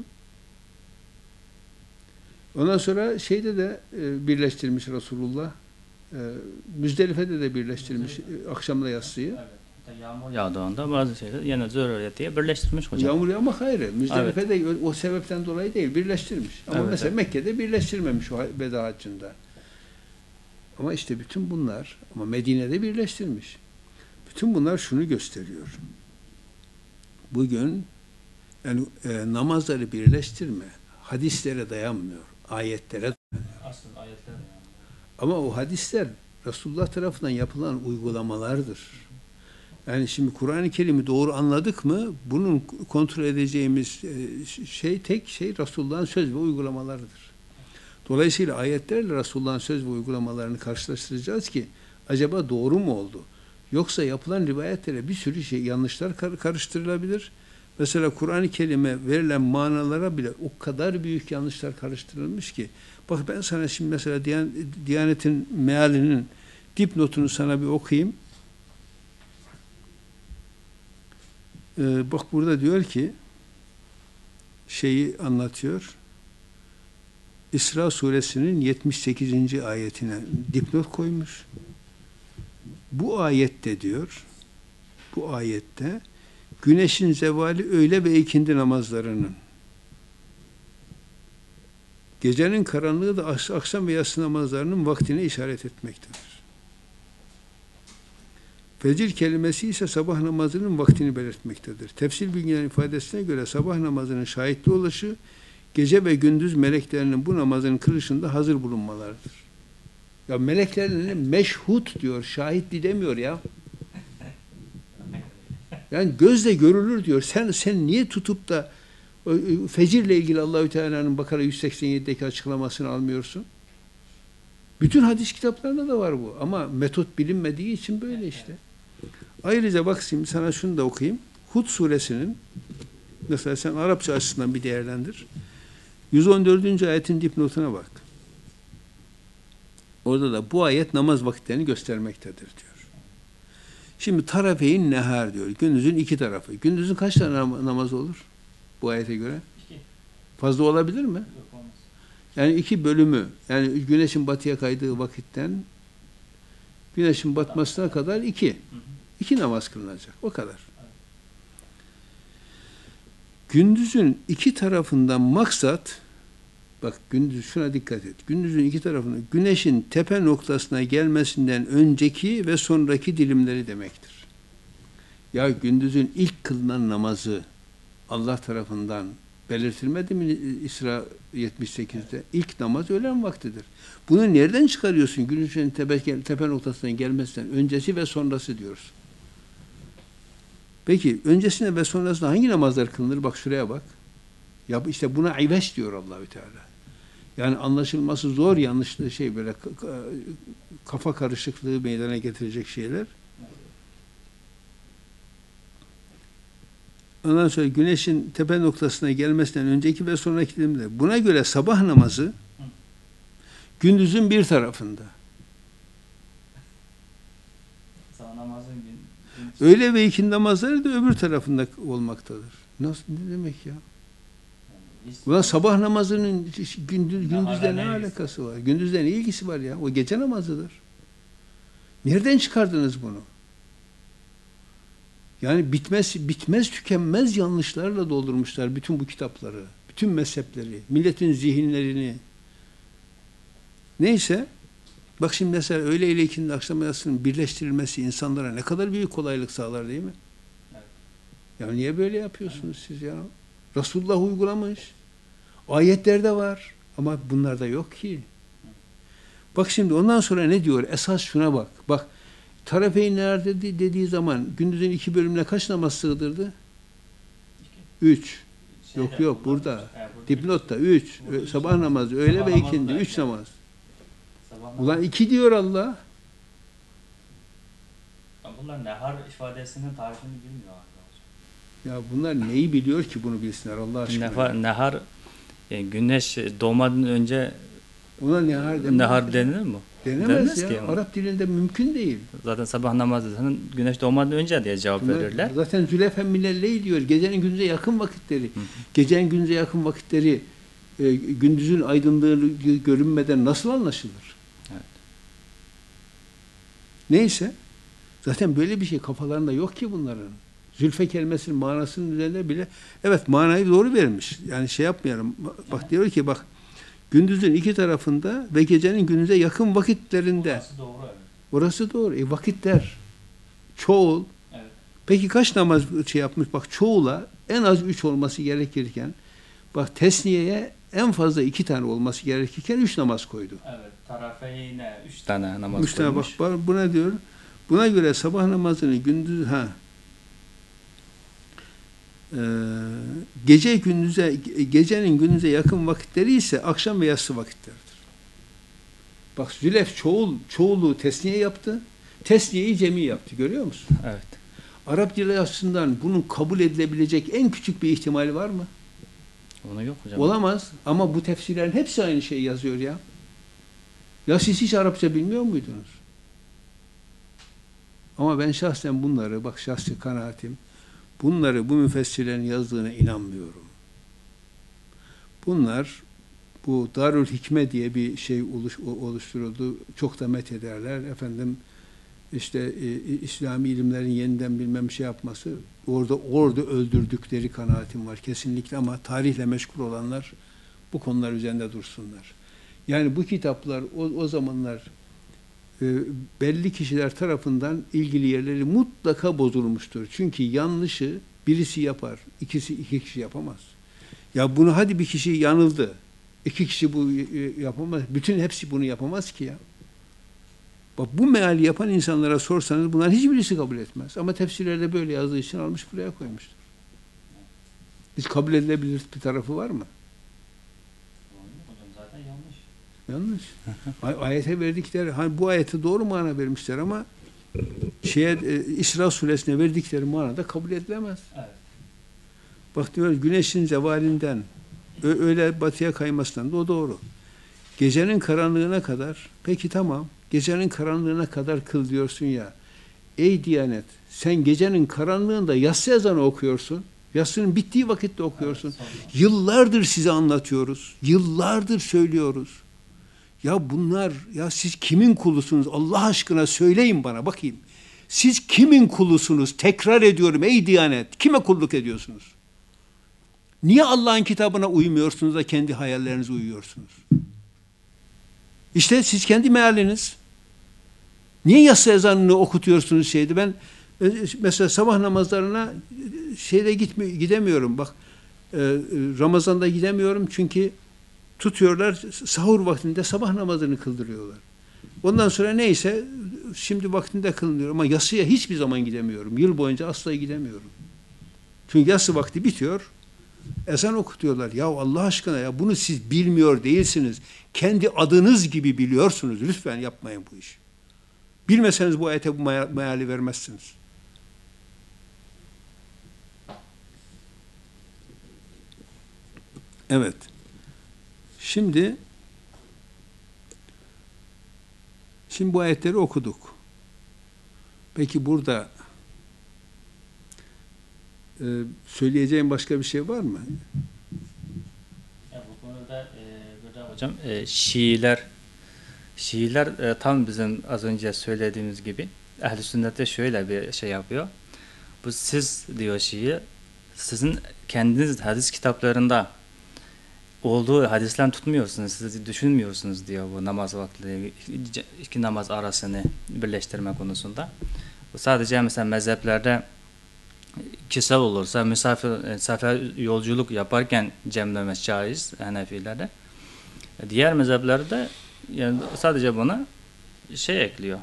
Ondan sonra şeyde de birleştirmiş Resulullah. Müzdelife'de de birleştirmiş akşamla yatsıyı. Evet. Yağmur yağdığında bazı şeyler yine zürriyetiye birleştirmiş hocam. Yağmur yağmak ayrı. Müzdelife'de o sebepten dolayı değil, birleştirmiş. Ama Evet, mesela evet. Mekke'de birleştirmemiş o veda haccında. Ama işte bütün bunlar, ama Medine'de birleştirmiş. Bütün bunlar şunu gösteriyor. Bugün yani namazları birleştirme, hadislere dayanmıyor, ayetlere. Aslında ayetler yani. Ama o hadisler Resulullah tarafından yapılan uygulamalardır. Yani şimdi Kur'an-ı Kerim'i doğru anladık mı, bunun kontrol edeceğimiz tek şey Resulullah'ın söz ve uygulamalarıdır. Dolayısıyla ayetlerle Resulullah'ın söz ve uygulamalarını karşılaştıracağız ki acaba doğru mu oldu? Yoksa yapılan rivayetlere bir sürü yanlışlar karıştırılabilir. Mesela Kur'an-ı Kerim'e verilen manalara bile o kadar büyük yanlışlar karıştırılmış ki. Bak ben sana şimdi mesela Diyanet'in mealinin dipnotunu sana bir okuyayım. Bak burada diyor ki şeyi anlatıyor. İsra suresinin 78. ayetine dipnot koymuş. Bu ayette diyor, bu ayette güneşin zevali öğle ve ikindi namazlarının, gecenin karanlığı da akşam ve yatsı namazlarının vaktine işaret etmektedir. Fecir kelimesi ise sabah namazının vaktini belirtmektedir. Tefsir bilgilerinin ifadesine göre sabah namazının şahitli oluşu, gece ve gündüz meleklerinin bu namazın kılışında hazır bulunmalarıdır. Ya meleklerin meşhut diyor, şahitli demiyor ya. Yani gözle görülür diyor. Sen niye tutup da fecirle ilgili Allahü Teala'nın Bakara 187'deki açıklamasını almıyorsun? Bütün hadis kitaplarında da var bu. Ama metot bilinmediği için böyle işte. Ayrıca bak şimdi sana şunu da okuyayım. Hud suresinin, mesela sen Arapça açısından bir değerlendir. 114. ayetin dipnotuna bak. Orada da bu ayet namaz vakitlerini göstermektedir diyor. Şimdi tarafeyn nehar diyor. Gündüzün iki tarafı. Gündüzün kaç tane namaz olur bu ayete göre? İki. Fazla olabilir mi? Yok, olmaz. Yani iki bölümü, yani güneşin batıya kaydığı vakitten güneşin batmasına kadar iki. İki namaz kılınacak. O kadar. Gündüzün iki tarafından maksat, bak gündüz, şuna dikkat et. Gündüzün iki tarafında güneşin tepe noktasına gelmesinden önceki ve sonraki dilimleri demektir. Ya gündüzün ilk kılınan namazı Allah tarafından belirtilmedi mi İsra 78'de? İlk namaz öğlen vaktidir. Bunu nereden çıkarıyorsun? Güneşin tepe noktasından gelmesinden öncesi ve sonrası diyoruz. Peki öncesinde ve sonrasında hangi namazlar kılınır? Bak şuraya bak. Ya işte buna iveç diyor Allahü Teala. Yani anlaşılması zor, yanlış böyle kafa karışıklığı meydana getirecek şeyler. Ondan sonra güneşin tepe noktasına gelmesinden önceki ve sonraki dilimler. Buna göre sabah namazı gündüzün bir tarafında. Sabah namazın Öğle ve ikindi namazları da öbür tarafında olmaktadır. Nasıl, ne demek ya? Ulan sabah namazının gündüzle ne alakası var? Gündüzle ne ilgisi var ya? O gece namazıdır. Nereden çıkardınız bunu? Yani bitmez tükenmez yanlışlarla doldurmuşlar bütün bu kitapları, bütün mezhepleri, milletin zihinlerini. Neyse, bak şimdi mesela öğle ile ikindi akşam yatsının birleştirilmesi insanlara ne kadar büyük kolaylık sağlar değil mi? Evet. Ya niye böyle yapıyorsunuz siz ya? Resulullah uygulamış. Ayetlerde var ama bunlarda yok ki. Bak şimdi ondan sonra ne diyor? Esas şuna bak. Bak tarafeyn nerede dediği zaman gündüzün 2 bölümüne kaç namaz sığdırdı? 3. Yok burada. Dipnotta 3. Sabah namazı, öğle ve ikindi 3 namaz. Ulan 2 diyor Allah. Bunlar nehar ifadesinin tarifini bilmiyor Ya bunlar neyi biliyor ki bunu bilsinler Allah aşkına? Nehar güneş doğmadan önce Ona nehar denilir mi? Denemez ya. Arap dilinde mümkün değil. Zaten sabah namazı güneş doğmadan önce diye cevap verirler. Zaten Zülefen minel-leyl diyor. Gecenin gündüze yakın vakitleri. Gecenin gündüze yakın vakitleri gündüzün aydınlığı görünmeden nasıl anlaşılır? Evet. Neyse. Zaten böyle bir şey kafalarında yok ki bunların. Zülfe kelimesinin manasının üzerinde bile evet manayı doğru vermiş. Yani şey yapmayalım. Bak diyor ki bak gündüzün iki tarafında ve gecenin gündüze yakın vakitlerinde. Orası doğru. Evet. Orası doğru. Vakitler. Çoğul. Evet. Peki kaç namaz şey yapmış? Bak çoğula en az 3 olması gerekirken bak tesniyeye en fazla 2 tane olması gerekirken 3 namaz koydu. Evet. Tarafeyne 3 tane namaz 3 tane koymuş. bak bu ne diyor? Buna göre sabah namazını gündüz gecenin gündüze yakın vakitleri ise akşam ve yatsı vakitlerdir. Bak Zülef çoğulu tesniye yaptı. Tesniyeyi cemi yaptı. Görüyor musun? Evet. Arap dili açısından bunun kabul edilebilecek en küçük bir ihtimali var mı? Onu yok hocam. Olamaz. Ama bu tefsirlerin hepsi aynı şeyi yazıyor ya. Ya siz hiç Arapça bilmiyor muydunuz? Ama ben şahsen bunları, bak şahsi kanaatim, bunları bu müfessirlerin yazdığına inanmıyorum. Bunlar bu Darül Hikme diye bir şey oluşturuldu. Çok da met ederler. Efendim işte İslami ilimlerin yeniden bilmem şey yapması orada öldürdükleri kanaatim var kesinlikle ama tarihle meşgul olanlar bu konular üzerinde dursunlar. Yani bu kitaplar o zamanlar belli kişiler tarafından ilgili yerleri mutlaka bozulmuştur. Çünkü yanlışı birisi yapar, iki kişi yapamaz. Ya bunu hadi bir kişi yanıldı, 2 kişi bu yapamaz, hepsi bunu yapamaz ki ya. Bak bu meali yapan insanlara sorsanız bunların hiçbirisi kabul etmez. Ama tefsirlerde böyle yazdığı için almış buraya koymuştur. Hiç kabul edilebilir bir tarafı var mı? Zaten yanlış. Yanlış. Ayete verdikleri, hani bu ayete doğru mana vermişler ama İsra suresine verdikleri manada kabul edilemez. Evet. Bak diyor güneşin zevalinden öyle batıya kaymasından da o doğru. Gecenin karanlığına kadar, peki tamam, gecenin karanlığına kadar kıl diyorsun ya. Ey Diyanet, sen gecenin karanlığında yatsı ezanı okuyorsun. Yatsının bittiği vakitte okuyorsun. Evet, yıllardır size anlatıyoruz. Yıllardır söylüyoruz. Ya bunlar, ya siz kimin kulusunuz? Allah aşkına söyleyin bana bakayım. Siz kimin kulusunuz? Tekrar ediyorum ey Diyanet. Kime kulluk ediyorsunuz? Niye Allah'ın kitabına uymuyorsunuz da kendi hayallerinize uyuyorsunuz? İşte siz kendi mealiniz. Niye yatsı ezanını okutuyorsunuz şeydi? Ben mesela sabah namazlarına gidemiyorum. Bak Ramazan'da gidemiyorum çünkü tutuyorlar sahur vaktinde sabah namazını kıldırıyorlar. Ondan sonra neyse şimdi vaktinde kılınıyor ama yatsıya hiçbir zaman gidemiyorum. Yıl boyunca asla gidemiyorum. Çünkü yatsı vakti bitiyor. Ezan okutuyorlar. Ya Allah aşkına ya bunu siz bilmiyor değilsiniz. Kendi adınız gibi biliyorsunuz. Lütfen yapmayın bu işi. Bilmeseniz bu ayete bu meali vermezsiniz. Evet. Şimdi bu ayetleri okuduk. Peki burada söyleyeceğim başka bir şey var mı? Ya bu konuda burada hocam Şiiler tam bizim az önce söylediğimiz gibi Ehl-i Sünnet'te şöyle bir şey yapıyor. Bu siz diyor Şii, sizin kendiniz hadis kitaplarında olduğu hadisler tutmuyorsunuz, siz düşünmüyorsunuz diyor bu namaz vakti, iki namaz arasını birleştirme konusunda. Bu sadece mesela mezheplerde kişisel olursa sefer yolculuk yaparken cemlemesi caiz Hanefilerde. Diğer mezheplerde Yani sadece buna şey ekliyor.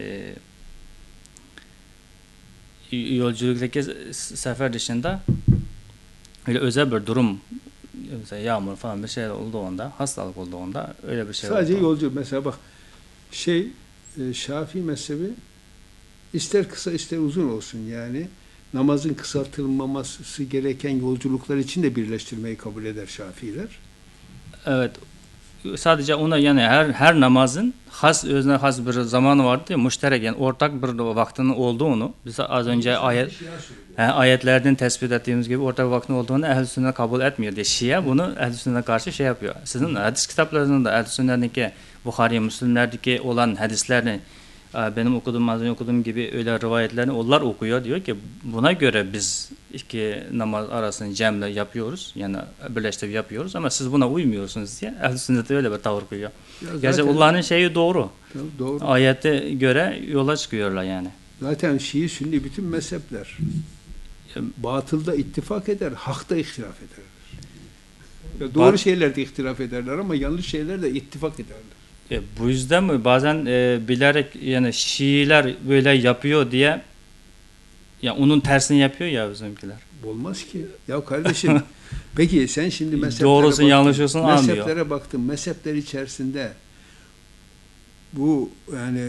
Yolculuktaki sefer dışında öyle özel bir durum, mesela yağmur falan bir şey olduğunda, hastalık olduğunda, öyle bir şey Sadece oldu. yolcu. Mesela bak Şafii mezhebi ister kısa ister uzun olsun yani namazın kısaltılmaması gereken yolculuklar için de birleştirmeyi kabul eder Şafiiler. Evet, sadece ona yani her namazın özüne has bir zamanı vardı ya, müşterek yani ortak bir vaktinin olduğunu biz az önce ayetlerden tespit ettiğimiz gibi ortak vaktin olduğunu ehl-i sünnet kabul etmiyor diye Şia bunu ehl-i sünnete karşı şey yapıyor. Sizin hadis kitaplarınızda ehl-i sünnetteki Bukhari, Müslimlerdeki olan hadislerini benim az önce okuduğum gibi öyle rivayetlerini onlar okuyor, diyor ki buna göre biz iki namaz arasını cemle yapıyoruz, yani birleştirip yapıyoruz ama siz buna uymuyorsunuz diye ehl-i sünnete öyle bir tavır koyuyor. Gerçi Allah'ın şeyi doğru. Doğru. Ayete göre yola çıkıyorlar yani. Zaten Şii, Sünni bütün mezhepler batılda ittifak eder, hakta ihtilaf ederler. Doğru şeylerde ihtilaf ederler ama yanlış şeylerde ittifak ederler. Bu yüzden mi bazen bilerek yani Şiiler böyle yapıyor diye ya onun tersini yapıyor ya bizimkiler. Olmaz ki. Ya kardeşim peki sen şimdi doğrusun yanlışısın almıyor. Mezheplere baktın. Mezhepler içerisinde bu yani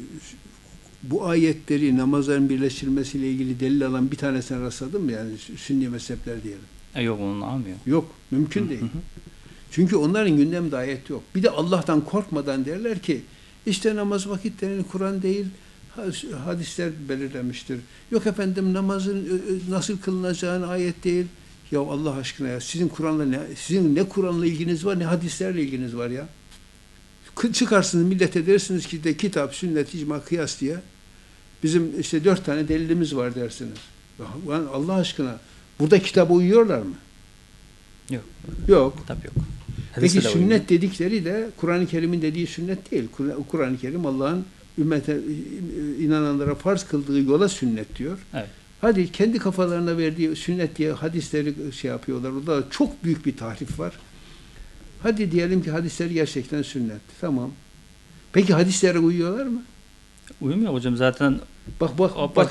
bu ayetleri namazların birleştirilmesiyle ilgili delil alan bir tanesine rastladın mı? Yani Sünni mezhepler diyelim. Yok onu almıyor. Yok. Mümkün değil. Çünkü onların gündeminde ayet yok. Bir de Allah'tan korkmadan derler ki işte namaz vakitlerini Kur'an değil hadisler belirlemiştir. Yok efendim namazın nasıl kılınacağını ayet değil. Ya Allah aşkına ya sizin ne Kur'an'la ilginiz var ne hadislerle ilginiz var ya. Çıkarsınız millete dersiniz ki de kitap, sünnet, icma, kıyas diye bizim işte 4 tane delilimiz var dersiniz. Allah aşkına burada kitaba uyuyorlar mı? Yok. Yok. Kitap yok. Peki sünnet dedikleri de Kur'an-ı Kerim'in dediği sünnet değil. Kur'an-ı Kerim Allah'ın ümmete inananlara farz kıldığı yola sünnet diyor. Evet. Hadi kendi kafalarına verdiği sünnet diye hadisleri şey yapıyorlar. Orada çok büyük bir tahrif var. Hadi diyelim ki hadisler gerçekten sünnet. Tamam. Peki hadislere uyuyorlar mı? Uyumuyor hocam zaten. Bak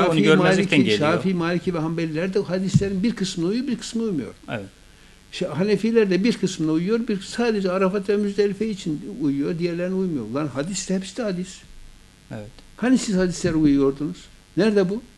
Şafii, Maliki ve Hanbeliler de hadislerin bir kısmına uyuyor, bir kısmına uymuyor. Evet. Hanefiler de bir kısmına uyuyor, sadece Arafat ve Müzdelife için uyuyor, diğerlerine uymuyor. Lan hadis de hepsi de hadis. Evet. Hani siz hadislere uyuyordunuz? Nerede bu?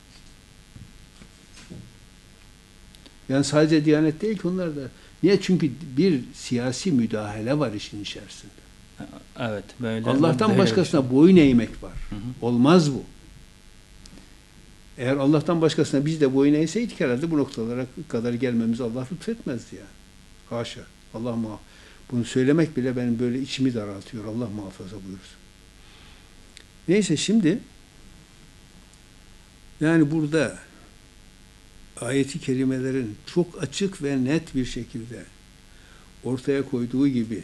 Yani sadece Diyanet değil ki onlar da. Niye? Çünkü bir siyasi müdahale var işin içerisinde. Evet. Allah'tan başkasına boyun eğmek var. Olmaz bu. Eğer Allah'tan başkasına biz de boyun eğseydik herhalde bu noktalara kadar gelmemizi Allah lütfetmezdi yani. Haşa. Allah muhafaza. Bunu söylemek bile benim böyle içimi daraltıyor. Allah muhafaza buyursun. Neyse şimdi yani burada ayeti kerimelerin çok açık ve net bir şekilde ortaya koyduğu gibi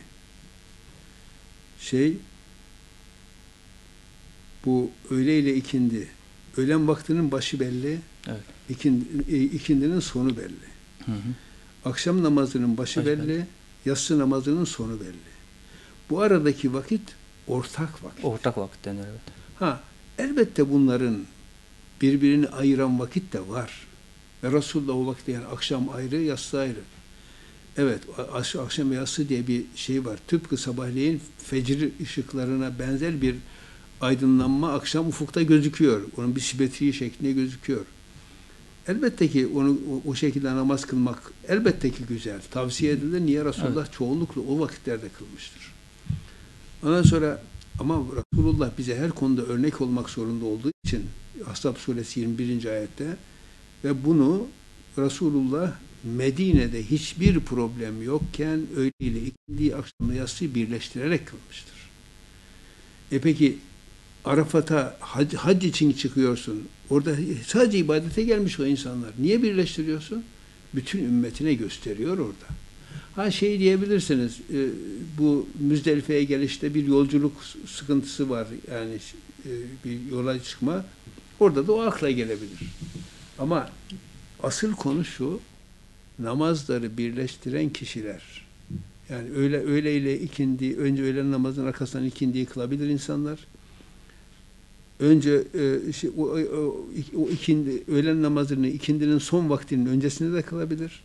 bu öğle ile ikindi. Öğlen vaktinin başı belli. Evet. İkindinin sonu belli. Akşam namazının başı belli. Yatsı namazının sonu belli. Bu aradaki vakit ortak vakit. Ortak vakit denir, evet. Elbette bunların birbirini ayıran vakit de var. Ve Resulullah o vakitte yani akşam ayrı, yatsı ayrı. Evet, akşam yatsı diye bir şey var. Tıpkı sabahleyin fecir ışıklarına benzer bir aydınlanma akşam ufukta gözüküyor. Onun bir simetri şeklinde gözüküyor. Elbette ki onu o şekilde namaz kılmak elbette ki güzel. Tavsiye edilir. Niye? Resulullah çoğunlukla o vakitlerde kılmıştır. Ondan sonra ama Resulullah bize her konuda örnek olmak zorunda olduğu için Ahzab suresi 21. ayette ve bunu Resulullah Medine'de hiçbir problem yokken öğle ile ikindi akşamla yatsıyı birleştirerek kılmıştır. Peki Arafat'a hac için çıkıyorsun. Orada sadece ibadete gelmiş o insanlar. Niye birleştiriyorsun? Bütün ümmetine gösteriyor orada. Diyebilirsiniz, bu Müzdelife'ye gelişte bir yolculuk sıkıntısı var. Yani bir yola çıkma. Orada da o akla gelebilir. Ama asıl konu şu, namazları birleştiren kişiler Yani öğle ile ikindi, önce öğlen namazının arkasından ikindiyi kılabilir insanlar. Önce o ikindi, öğlen namazını ikindinin son vaktinin öncesinde de kılabilir.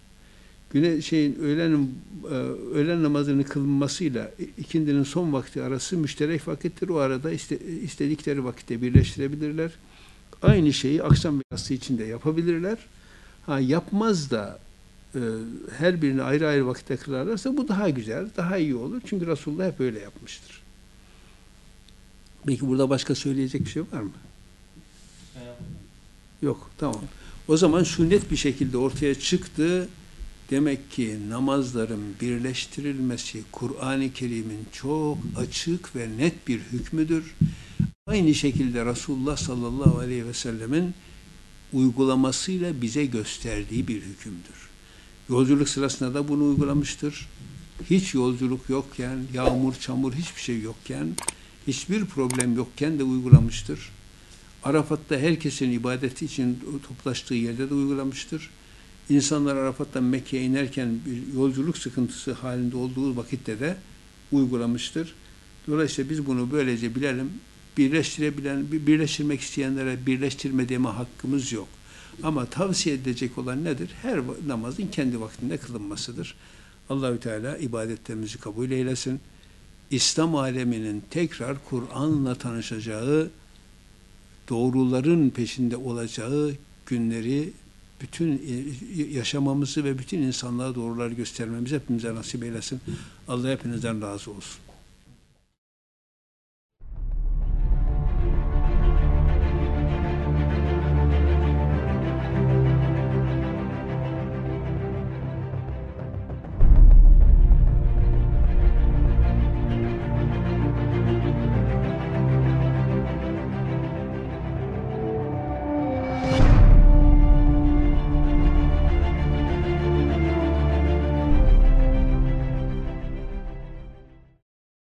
Öğlen namazının kılınmasıyla ikindinin son vakti arası müşterek vakittir. O arada istedikleri vakitte birleştirebilirler. Aynı şeyi akşam ve yatsı için de yapabilirler. Yapmaz da her birini ayrı ayrı vakitte kılarlarsa bu daha güzel, daha iyi olur. Çünkü Resulullah hep öyle yapmıştır. Peki burada başka söyleyecek bir şey var mı? Yok, tamam. O zaman şu net bir şekilde ortaya çıktı. Demek ki namazların birleştirilmesi Kur'an-ı Kerim'in çok açık ve net bir hükmüdür. Aynı şekilde Resulullah sallallahu aleyhi ve sellemin uygulamasıyla bize gösterdiği bir hükümdür. Yolculuk sırasında da bunu uygulamıştır. Hiç yolculuk yokken, yağmur, çamur hiçbir şey yokken, hiçbir problem yokken de uygulamıştır. Arafat'ta herkesin ibadeti için toplaştığı yerde de uygulamıştır. İnsanlar Arafat'tan Mekke'ye inerken bir yolculuk sıkıntısı halinde olduğu vakitte de uygulamıştır. Dolayısıyla biz bunu böylece bilelim. Birleştirmek isteyenlere birleştirme deme hakkımız yok. Ama tavsiye edecek olan nedir? Her namazın kendi vaktinde kılınmasıdır. Allahü Teala ibadetlerimizi kabul eylesin. İslam aleminin tekrar Kur'an'la tanışacağı, doğruların peşinde olacağı günleri bütün yaşamamızı ve bütün insanlığa doğruları göstermemizi hepimize nasip eylesin. Allah hepinizden razı olsun.